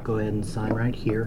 Go ahead and sign right here.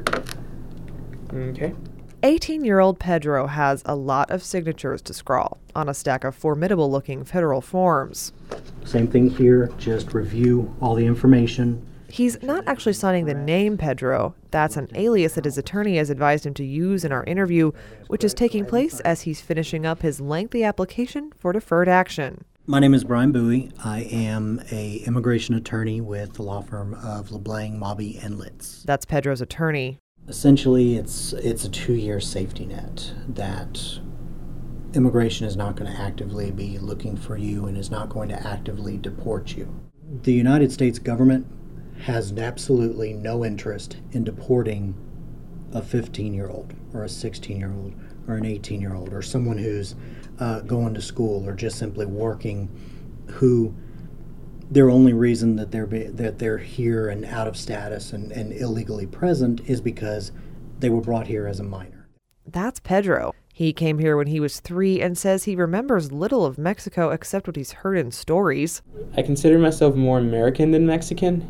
Okay. 18-year-old Pedro has a lot of signatures to scrawl on a stack of formidable-looking federal forms. Same thing here, just review all the information. He's not actually signing the name Pedro. That's an alias that his attorney has advised him to use in our interview, which is taking place as he's finishing up his lengthy application for deferred action. My name is Brian Bowie. I am an immigration attorney with the law firm of LeBlanc, Mobby, and Litz. That's Pedro's attorney. Essentially, it's a 2-year safety net that immigration is not going to actively be looking for you and is not going to actively deport you. The United States government has absolutely no interest in deporting a 15-year-old or a 16-year-old or an 18-year-old or someone who's going to school or just simply working, who their only reason that they're here and out of status and illegally present is because they were brought here as a minor. That's Pedro. He came here when he was 3 and says he remembers little of Mexico except what he's heard in stories. I consider myself more American than Mexican.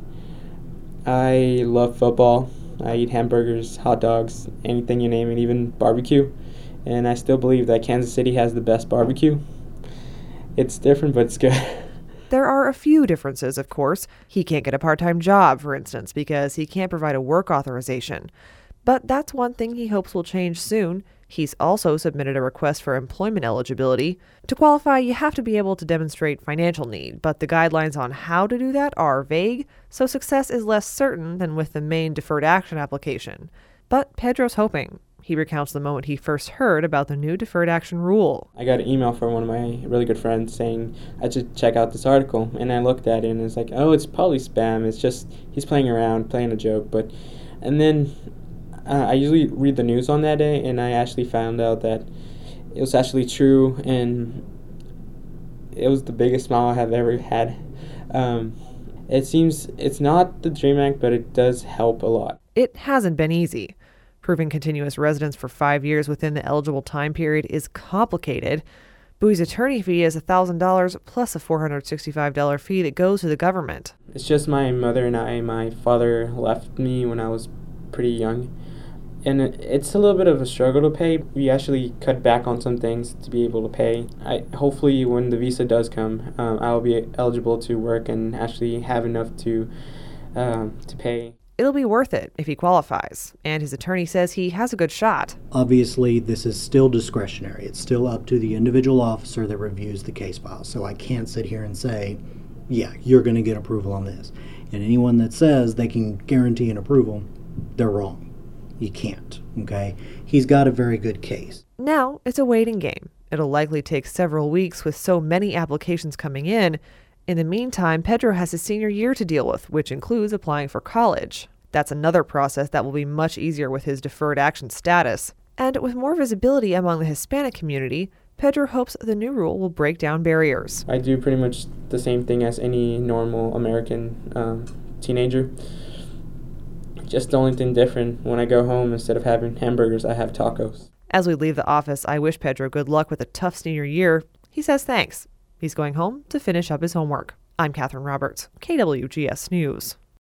I love football. I eat hamburgers, hot dogs, anything you name it, even barbecue. And I still believe that Kansas City has the best barbecue. It's different, but it's good. There are a few differences, of course. He can't get a part-time job, for instance, because he can't provide a work authorization. But that's one thing he hopes will change soon. He's also submitted a request for employment eligibility. To qualify, you have to be able to demonstrate financial need, but the guidelines on how to do that are vague, so success is less certain than with the main deferred action application. But Pedro's hoping. He recounts the moment he first heard about the new deferred action rule. I got an email from one of my really good friends saying I should check out this article, and I looked at it and it's like, oh, it's probably spam. It's just he's playing around, playing a joke. And then I usually read the news on that day, and I actually found out that it was actually true, and it was the biggest smile I have ever had. It seems it's not the DREAM Act, but it does help a lot. It hasn't been easy. Proving continuous residence for 5 years within the eligible time period is complicated. Bowie's attorney fee is $1,000 plus a $465 fee that goes to the government. It's just my mother and I. My father left me when I was pretty young. And it's a little bit of a struggle to pay. We actually cut back on some things to be able to pay. Hopefully when the visa does come, I'll be eligible to work and actually have enough to pay. It'll be worth it if he qualifies, and his attorney says he has a good shot. Obviously, this is still discretionary. It's still up to the individual officer that reviews the case file. So I can't sit here and say, yeah, you're going to get approval on this. And anyone that says they can guarantee an approval, they're wrong. You can't, okay? He's got a very good case. Now it's a waiting game. It'll likely take several weeks with so many applications coming in. In the meantime, Pedro has his senior year to deal with, which includes applying for college. That's another process that will be much easier with his deferred action status. And with more visibility among the Hispanic community, Pedro hopes the new rule will break down barriers. I do pretty much the same thing as any normal American teenager. Just the only thing different, when I go home, instead of having hamburgers, I have tacos. As we leave the office, I wish Pedro good luck with a tough senior year. He says thanks. He's going home to finish up his homework. I'm Catherine Roberts, KWGS News.